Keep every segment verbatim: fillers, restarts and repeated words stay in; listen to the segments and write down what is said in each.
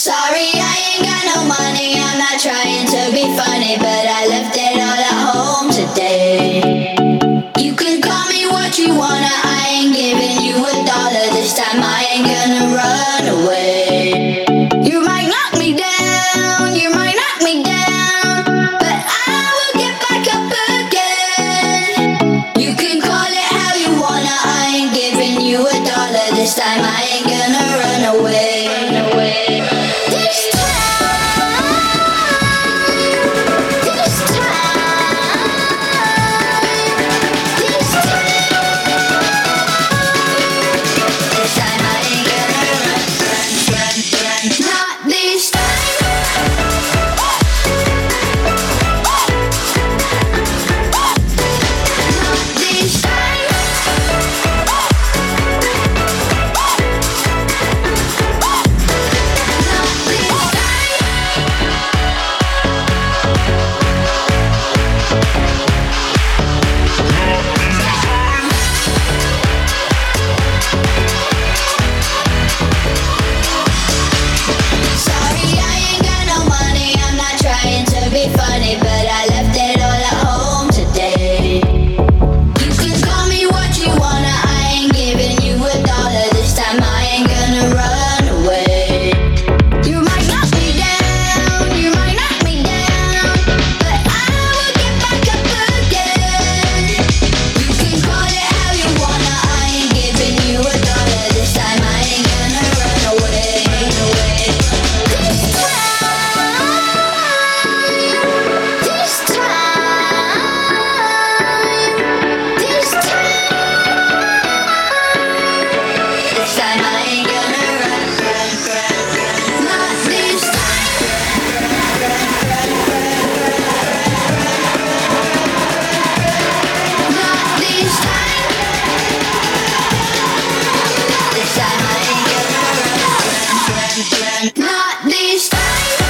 Sorry, I ain't got no money. I'm not trying to be funny, but I left it all at home today. You can call me what you wanna. I ain't giving you a dollar this time. I ain't gonna run away. You might knock me down, you might knock me down, but I will get back up again. You can call it how you wanna. I ain't giving you a dollar this time. I ain't gonna run away. Run away. This time, this time, this time, this time I ain't gonna run, run, run, run. Not this time. Not this time. Funny, but I left it all at home today. You can call me what you wanna. I ain't giving you a dollar this time. I ain't gonna run away. You might knock me down, you might knock me down, but I will get back up again. You can call it how you wanna. I ain't giving you a dollar this time. I ain't gonna run away. Run away. This time. This time, this time I ain't gonna run, run, run, run. Not this time. Not this time. This time I ain't gonna run, run, run, run. Not this time.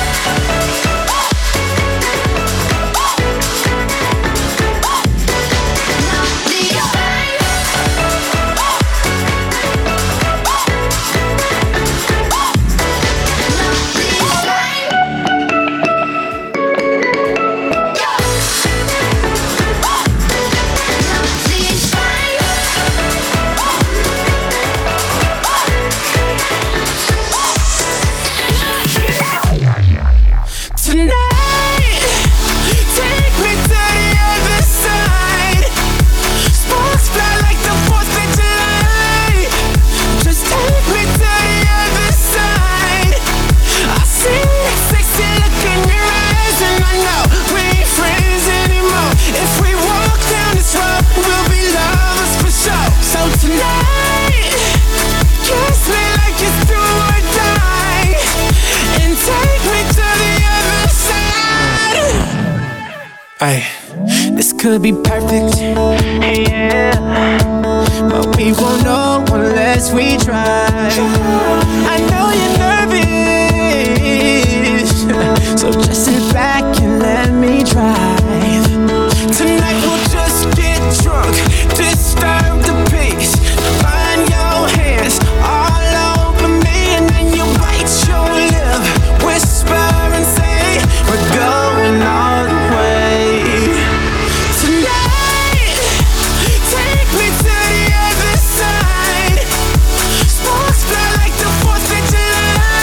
Ay, this could be perfect, yeah, but we won't know unless we try. I know you're nervous, so just sit back and let me drive. Tonight we'll just get drunk, disturb the peace, find your hands all over me, and then you bite your lip, whisper and say, we're going all the way. Take me to the other side. Sparks fly like the fourth of July.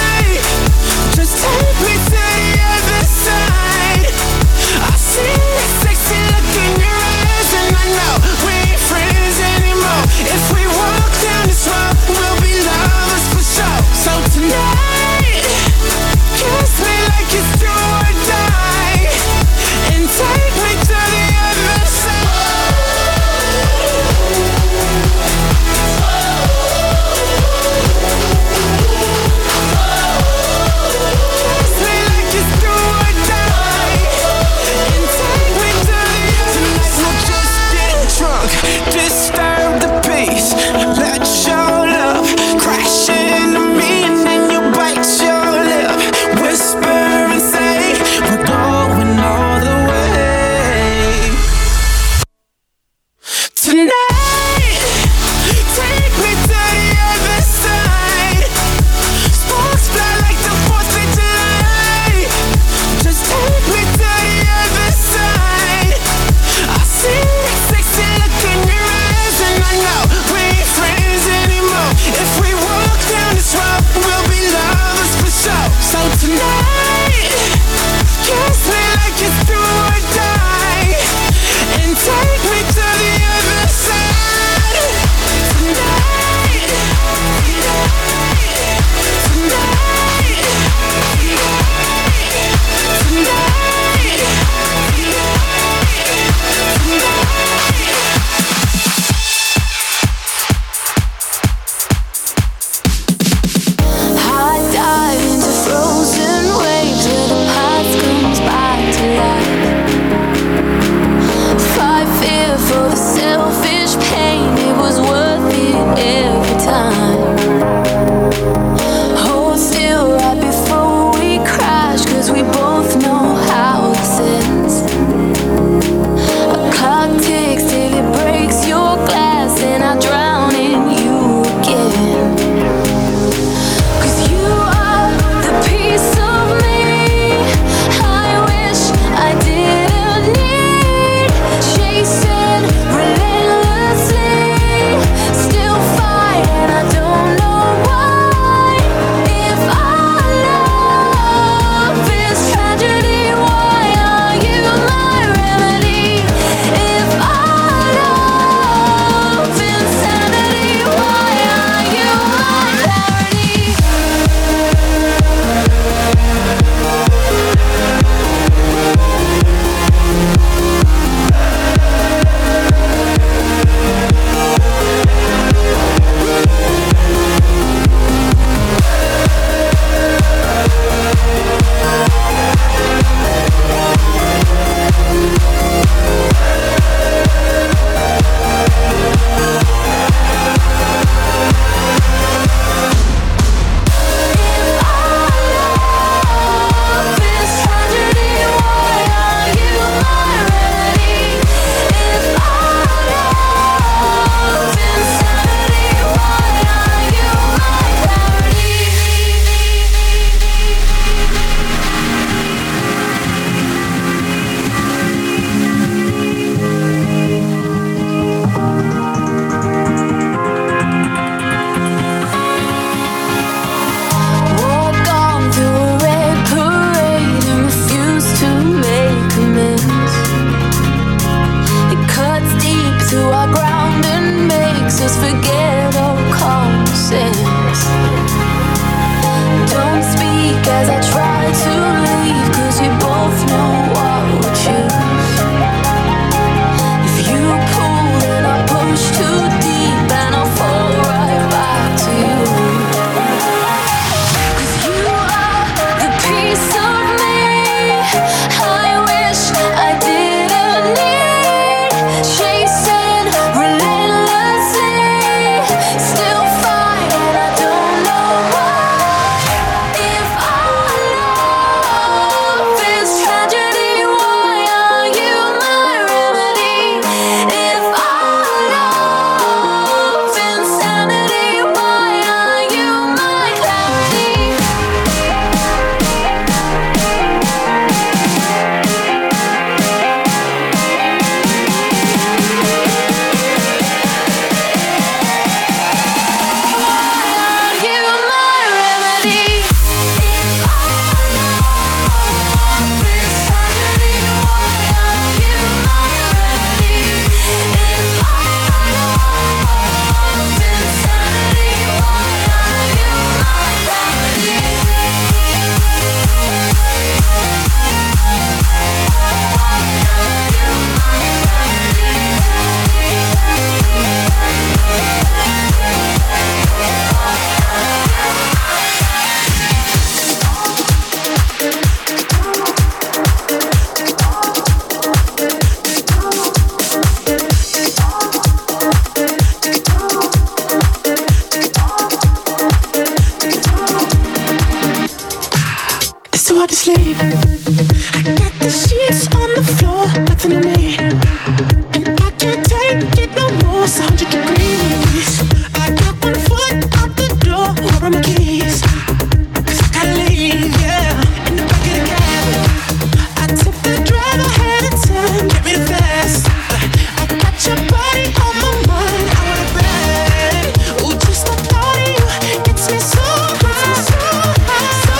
so hard to sleep. I got the sheets on the floor, nothing to me. And I can't take it no more, it's a hundred degrees. I got one foot out the door, where are my keys? Cause I gotta leave, yeah. In the back of the cab, I tip the driver ahead of time, get me the fast. I got your body on my mind, I wanna bang. Ooh, just the thought of you gets me so high, so high, so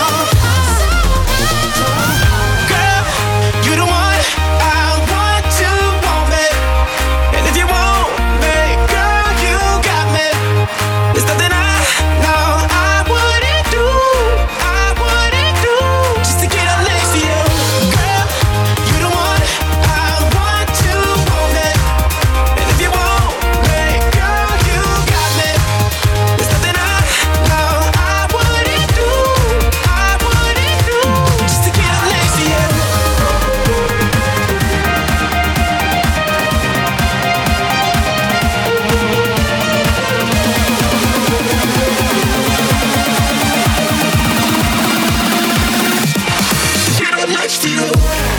high. Girl, you the one I want to want me. And if you want me, girl, you got me. There's nothing I know I wouldn't do, I wouldn't do just to get up next to you. Girl, you the one I want to want me. And if you want me, girl, you got me. There's nothing I know I wouldn't do, I wouldn't do just to get up next to you. Get up next to you.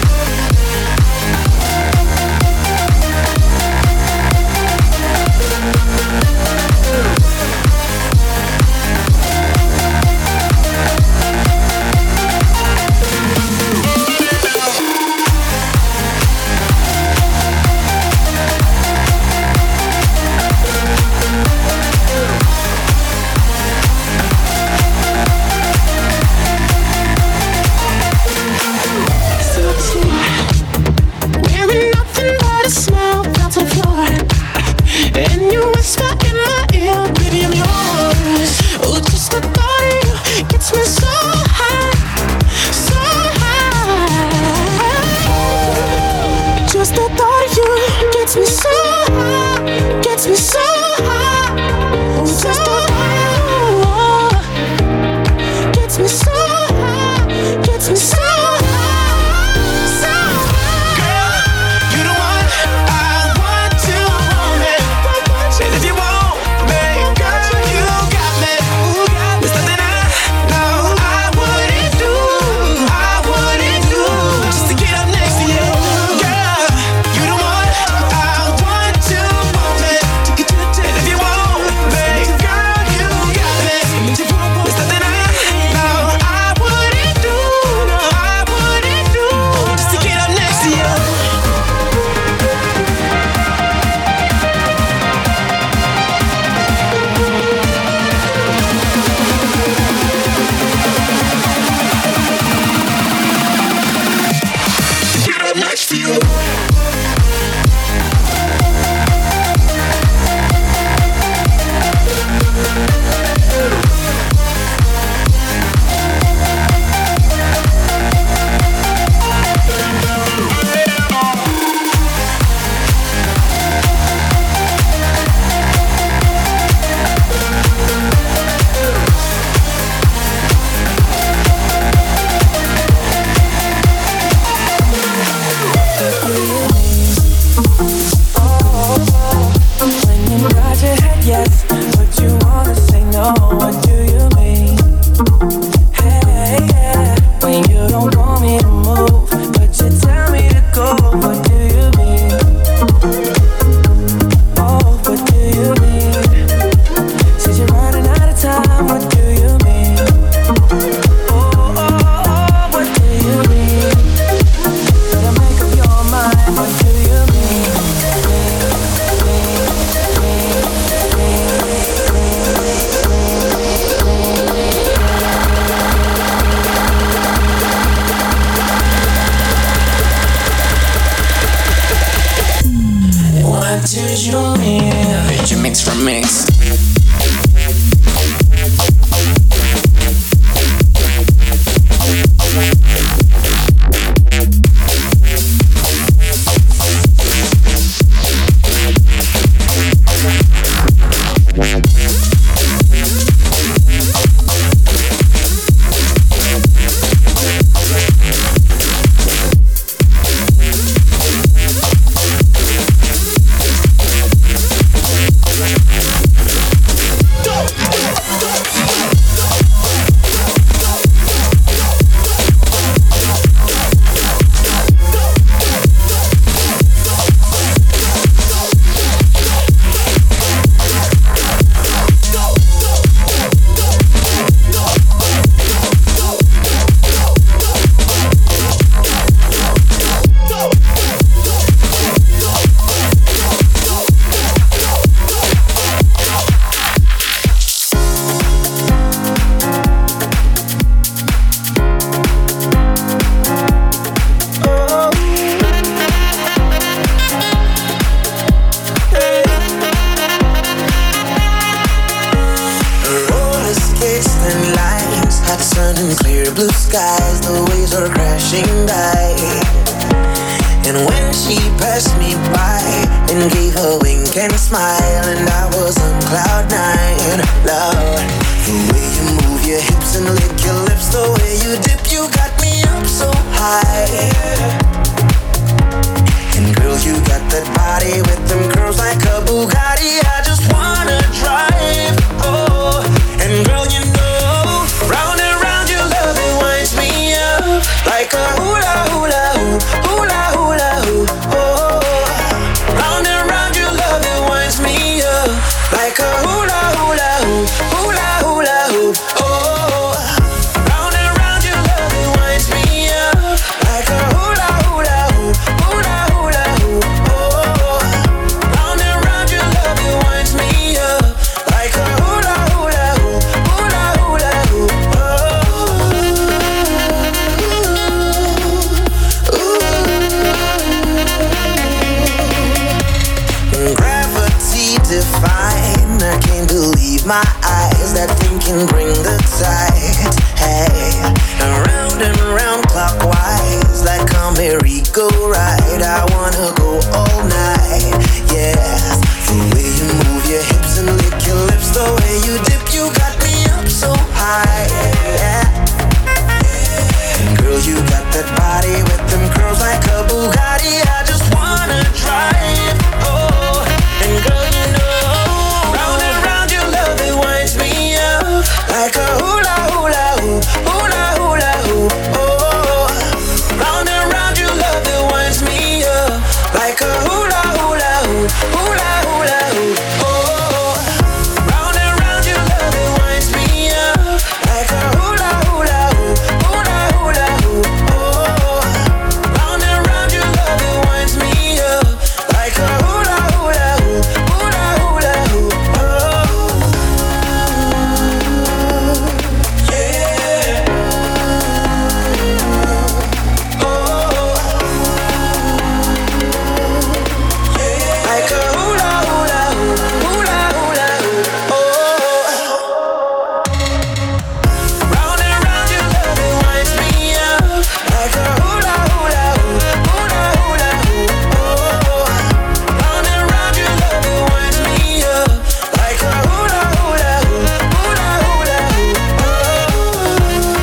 So upset. Wearing nothing but a smile, felt on the floor. And you whisper in my ear, baby, I'm yours. Oh, just the thought of you gets me so high, so high. Just the thought of you gets me so high, gets me so high. Just the thought of you gets me so high, gets me so high, so high. Girl, you the one I want to want me. And if you want me, girl, you got me. There's nothing I know I wouldn't do, I wouldn't do just to get up next to you. Girl, you the one I want to want me. And if you want me, girl, you got me. There's nothing I know I wouldn't do, I wouldn't do just to get up next to you. Get up next to you. When you nod your head yes, but you wanna say no, what do you mean? Hey, yeah. When you don't want me to move, but you tell me to go, what do you mean? Oh, what do you mean? Said you're running out of time, what do you mean? Oh, oh, oh, what do you mean? Better make up your mind, what do you mean? What do you mean? Veg Mix Remix. clear blue skies, the waves are crashing by. And when she passed me by and gave a wink and smile, and I was on cloud nine, Lord, the way you move your hips and lick your lips, the way you dip, you got me up so high. And girl, you got that body with them curls like a Bugatti. I just wanna drive, oh. And girl, you know, round and round your love, it winds me up like a hula hula hoop, hula hula hoop, oh. Round and round your love, it winds me up like a hula hula hoop, hula hula hoop, oh. Round and round your love, it winds me up like a hula hula hoop, hula hula hoop, oh. Round and round your love, it winds me up like a hula hula hoop, hula hula hoop, oh. Gravity define, I can't believe my eyes. That thing can bring the tide. Hey, around and round clockwise, like a merry-go-ride. I wanna go all night. Yes, the way you move your hips and lick your lips, the way you dip, you got me up so high. Yeah. And girl, you got that body with them curls like a Bugatti. I just wanna drive, oh. And girl, you know, round and round your love, it winds me up like a hula hula hoop, hula hula hoop, oh. Round and round your love, it winds me up like a hula hula hoop, hula hula hoop, oh. Round and round your love, it winds me up like a hula hula hoop, hula hula hoop, oh. Round and round your love, it winds me up like a hula hula hoop, hula hula hoop, oh. Yeah. Oh. Yeah. Like a hula hula hoop, hula hula hoop, oh. Round and round your love, it winds me up like a hula hula hoop, hula hula hoop, oh. Round and round your love, it winds me up like a hula hula hoop, hula hula hoop, oh.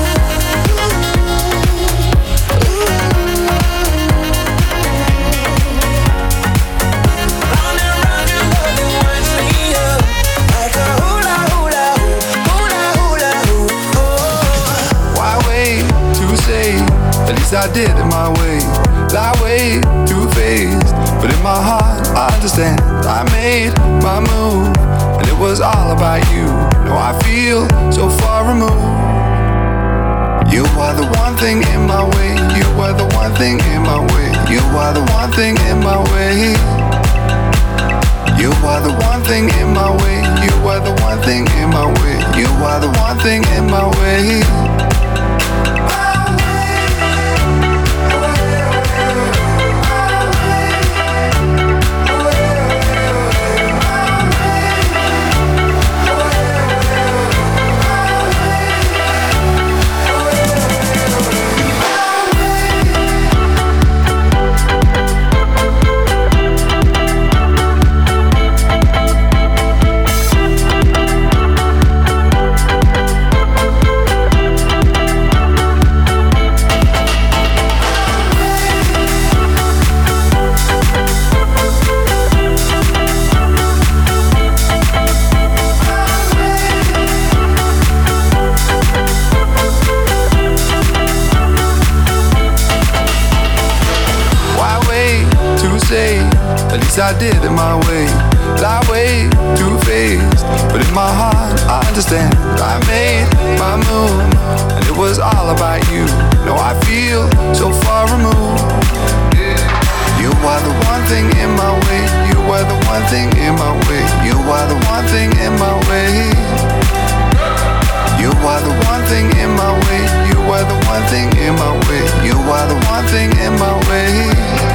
Round and round your love, it winds me up like a hula hula hoop, hula hula hoop, oh. Why wait to say? At least I did it my way. Lie way too faced, but in my heart I understand. I made my move, and it was all about you. Now I feel so far removed. You are the one thing in my way. You are the one thing in my way. You are the one thing in my way. You are the one thing in my way. You are the one thing in my way. You are the one thing in my way. At least I did it my way. Lie way too faced, but in my heart I understand. I made my move, and it was all about you. No, I feel so far removed. You are the one thing in my way. You are the one thing in my way. You are the one thing in my way. You are the one thing in my way. You are the one thing in my way. You are the one thing in my way.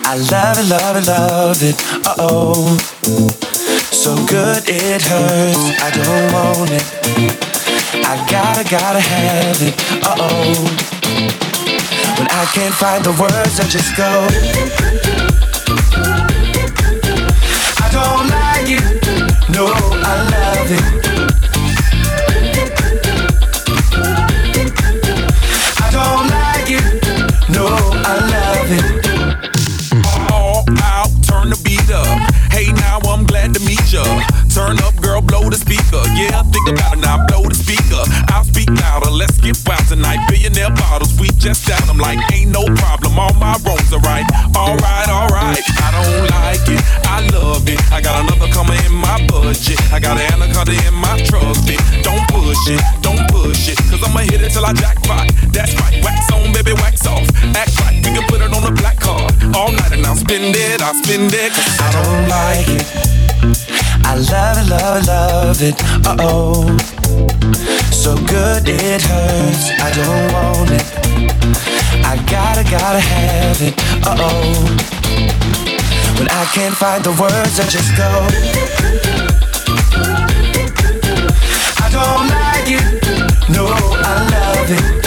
I love it, love it, love it, uh-oh. So good it hurts, I don't want it. I gotta, gotta have it, uh-oh. When I can't find the words, I just go. I don't like it, no, I love it. I don't like it, no, I love it. All out, turn the beat up. Hey, now I'm glad to meet ya. Turn up, girl, blow the speaker. Yeah, think about it now, blow the speaker. I'll speak louder, let's get wild tonight. Billionaire bottles, we just down. I'm like, ain't no problem, all my wrongs are right. Alright, alright, I don't like it, I love it. I got another coming in my budget. I got an anaconda in my trusty. Don't push it, don't push it, cause I'ma hit it till I jackpot. That's right, wax on, baby, wax off. Act right, we can put it on the black card. All night and I'll spend it, I'll spend it. Cause I don't like it, I love it, love it, love it, uh-oh. So good it hurts, I don't want it. I gotta, gotta have it, uh-oh. When I can't find the words, I just go. I don't like it, no, I love it.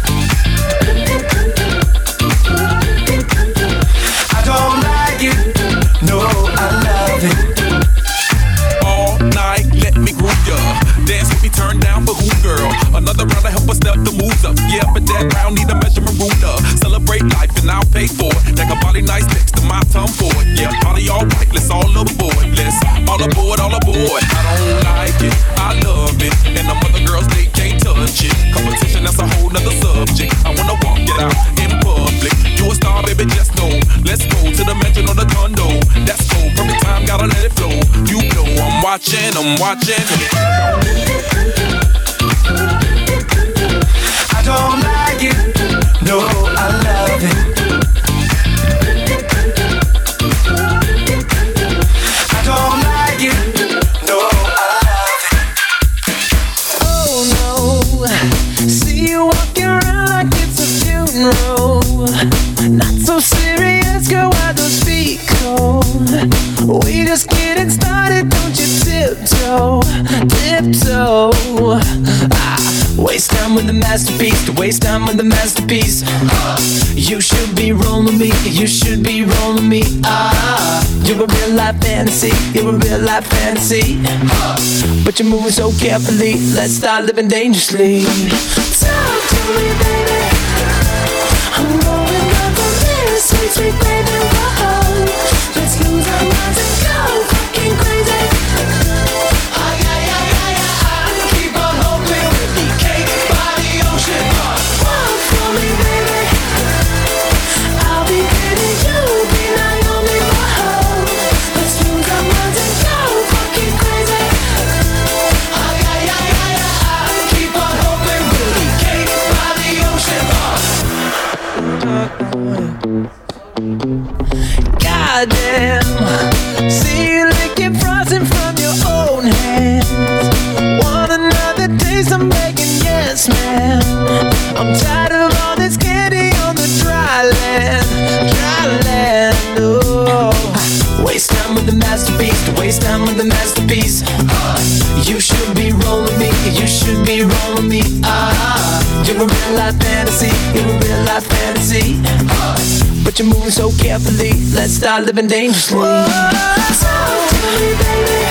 I don't like it, no, I love it. All night, let me groove ya. Dance with me, turn down for who, girl? Another round to help us step the moves up. Yeah, but that round need a measurement ruler. Celebrate life and I'll pay for it. Like a body nice next to my tongue for it. Yeah, body all right, let's all aboard. Let's all aboard, all aboard. I don't like it, I love it. And the other girls, they can't touch it. Competition, that's a whole nother subject. I wanna walk it out in public. You a star, baby, just know. Let's go to the mansion or the condo. That's cool, perfect time, gotta let it flow. You know I'm watching, I'm watching. I don't like it, no, I love it. I don't like it, no, I love it. Oh no, see you walking around like it's a funeral. Not so serious, girl, why those feet cold? We just getting started, don't you tiptoe, tiptoe. Ah, waste time with the masterpiece, to waste time with the masterpiece. Uh, you should be rolling me, you should be rolling me. Ah, you're a real life fantasy, you're a real life fantasy. Uh, but you're moving so carefully, let's start living dangerously. Talk to me, baby. I'm going up on this, sweet, sweet baby. Whoa, let's lose our minds and go fucking crazy. Ay, ay, ay, ay, ay, keep on hoping with the cake by the ocean. Walk for me, baby. I'll be baby, you'll be Naomi. Whoa, let's lose our minds and go fucking crazy. Ay, ay, ay, ay, ay, keep on hoping with the cake by the ocean. Goddamn, see you licking frosting from your own hands. Want another taste? I'm begging, yes, man. I'm tired of all this candy on the dry land, dry land. Oh, waste time with the masterpiece, to waste time with the masterpiece. Uh, you should be rolling me, you should be rolling me. Ah, you're a real life fantasy, you're a real life fantasy. Uh, but you're moving so carefully, let's start living dangerously. Whoa, talk to me, baby.